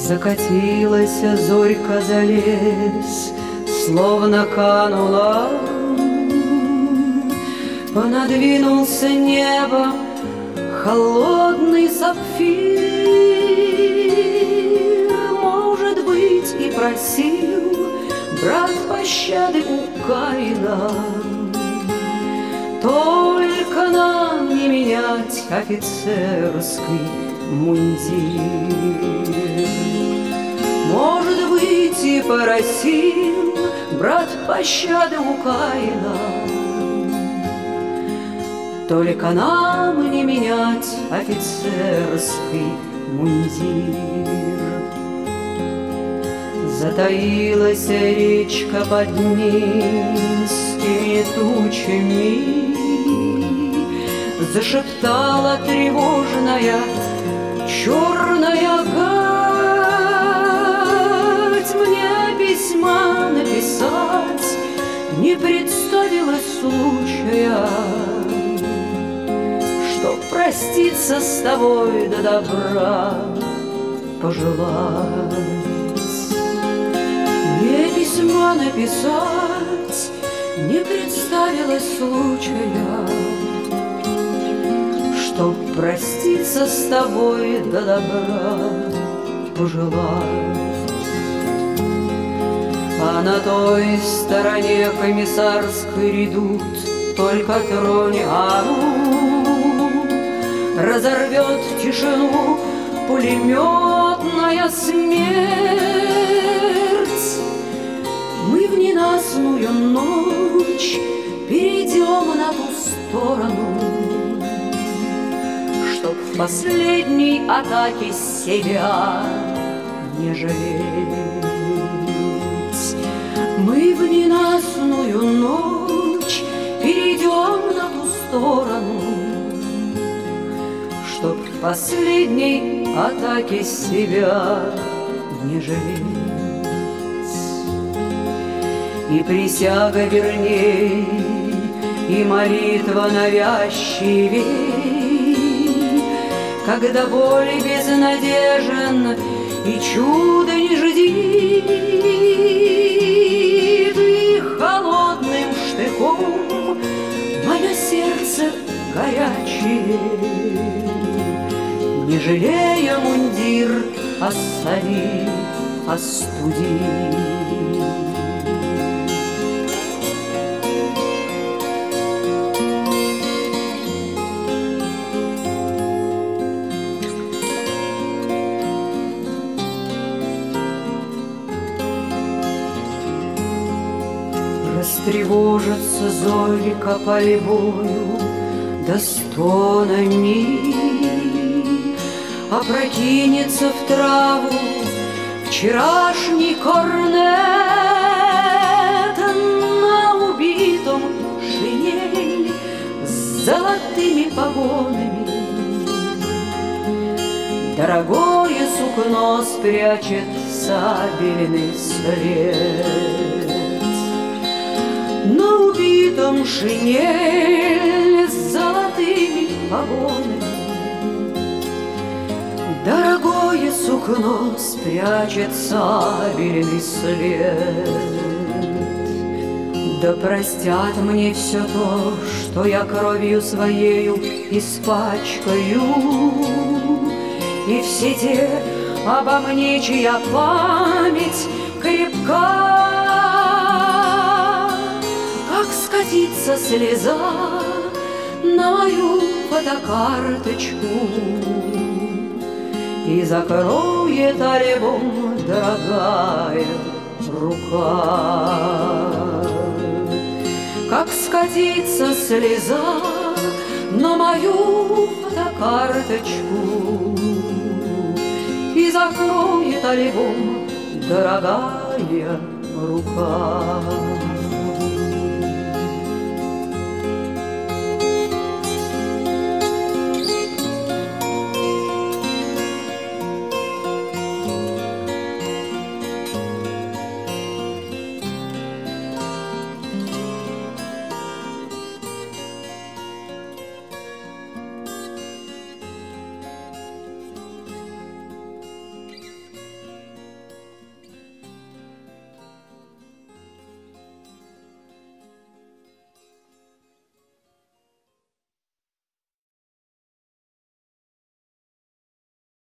Закатилась зорька за лес, словно канула. Понадвинулся небо холодный сапфир. Может быть, и просил брат пощады у Каина. Только нам не менять офицерский мундир. Может быть, и просил брат пощады у Каина. Только нам не менять офицерский мундир. Затаилась речка под низкими тучами, зашептала тревожная черная гать. Мне письма написать не представилось случая, чтоб проститься с тобой до добра пожелать. Мне письма написать не представилось случая, чтоб проститься с тобой до добра пожелать. А на той стороне комиссарской редут только тронь Ану, разорвет тишину пулеметная смерть. Мы в ненастную ночь перейдем на ту сторону, чтоб в последней атаке себя не жалеть. Мы в ненастную ночь перейдем на ту сторону, чтоб в последней атаке себя не жалеть. И присяга верней, и молитва навязчивей, когда боль безнадежен и чудо не ждит, и холодным штыком мое сердце горячее, не жалея мундир, осоли, остуди. Растревожится зорька пальбою да стонами, опрокинется в траву вчерашний корнет. На убитом шинель с золотыми погонами, дорогое сукно спрячет сабельный след. На убитом шинель с золотыми погонами, дорогое сукно спрячет сабельный след. Да простят мне все то, что я кровью своею испачкаю, и все те обо мне, чья память крепка. Как скатится слеза на мою фотокарточку и закроет альбом дорогая рука. Как скатится слеза на мою фотокарточку и закроет альбом дорогая рука.